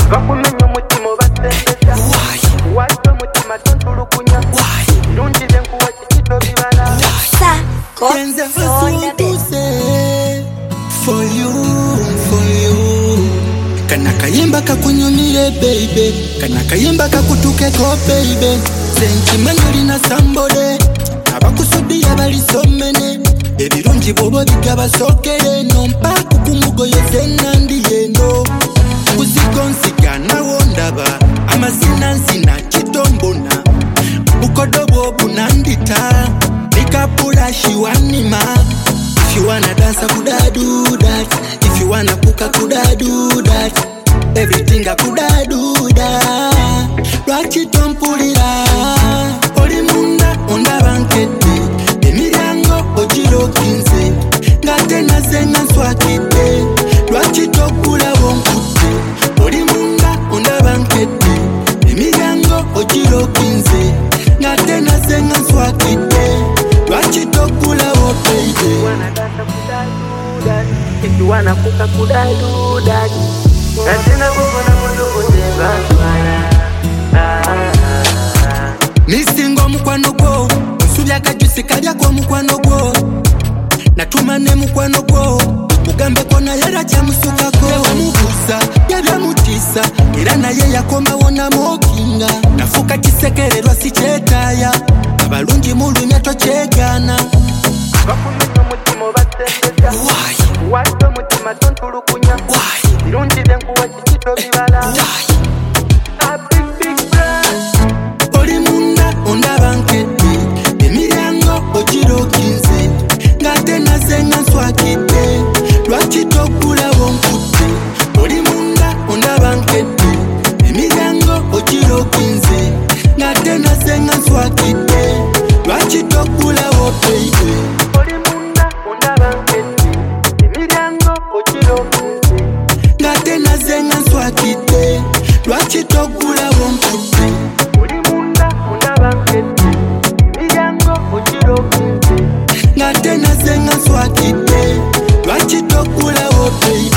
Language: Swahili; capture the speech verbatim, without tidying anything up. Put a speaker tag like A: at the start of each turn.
A: bakumenya omutima obatendeza wadde omutima tontulukunya irungize nkuwa kikito bibala
B: Kenze fasutuse for you, for you. Kana kayimba kakunyumire baby, kana kayimba kakutuke ko baby. Senchi manyoli na sambole, abakusudi yabali somene. Ebirungi bobo bigaba sokere, nompa kukumugoyo zenandi yendo. Kuzikonsiga na wondaba, amazina nsina chitombona. Bukodobo bunandita, nikapula shiwanima. If you wanna dance, I coulda do that. If you wanna cook, I coulda do that. Everything I coulda do that. Lwaki tompulira oli munda onda bankete emiryango ogirokinze ngate nasenga nswakidde lwaki tokula bonkutte oli munda onda bankete emiryango ogirokinze ngate nasenga nswakidde lwaki tokula baby.
A: If you wanna cook, I coulda do that. Nasina kubona mundu kutebana.
B: Nisingo mukwano gwo, nsubya kajusi kalya kwa mukwano gwo. Natumane mukwano gwo, ugambe kona yera kya musukako. Ewa mubusa, yabya mutisa, era naye yakoma wona mokinga. Nafuka kisekererwa si kyetaya, abalungi mulumya tokyegana.
A: Bakumenya omutima obatendeza wadde omutima tontulukunya irungize nkuwa kikito bibala.
B: Oli munda ondaba nkette emiryango ogirokinze ngate nasenga nswakidde lwaki tokula bonkutte. Oli munda ondaba nkette emiryango ogirokinze ngate nasenga nswakidde lwaki tokula baby.
A: Oli munda ondaba nkette emiryango ogirokinze
B: ngate nasenga nswakidde lwaki tokula bonkutte. Ngate nasenga nswakidde lwaki tokula baby.